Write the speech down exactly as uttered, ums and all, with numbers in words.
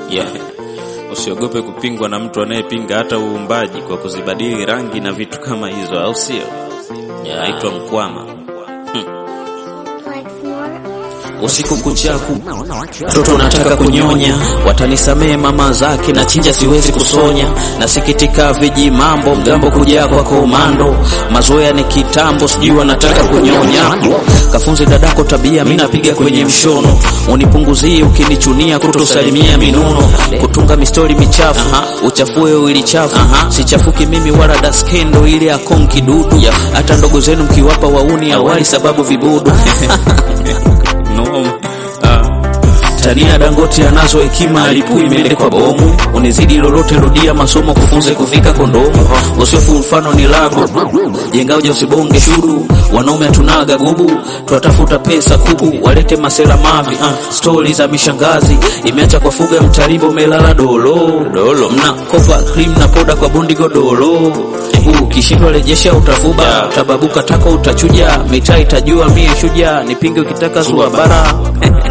Yeah. Usiogope kupingwa na mtu anayepinga hata uumbaji kwa kuzibadili rangi na vitu kama hizo, au sio? Yeah, aitwa mkwama. Usiku kuchaku mtoto nataka kunyonya, watanisamee mama zake na chinja siwezi kusonya, nasikitika viji mambo mgambo kuja kwa komando, mazoea ni kitambo sijui wanataka kunyonya, kafunze dadako tabia mimi napiga kwenye mshono, unipunguzie ukinichunia kutosalimia minuno, kutunga mistori michafu uchafue ili chafu, sichafuki mimi wala daskendo ile akonki dudu, hata ndogo zenu mkiwapa wauni awali sababu vibudu. No, uh, Tania Dangote anazo hekima alipui mele kwa bomu, unizidi lolote rudia masomo kufunze kufika kondomu, usiofu mfano ni lago, jenga uja usibonge shuru, wanaume hatunaga gubu, tuatafuta pesa kubu, walete masela mavi, uh, stories za mishangazi, imeacha kwa fuga mtarimbo melala dolo, dolo, mna kopa cream na poda kwa bundi godolo, ukishindwa rejesha utafuba, tababuka tako utachuja, mitaa itajua mie shuja, nipinge ukitaka zuwa bara.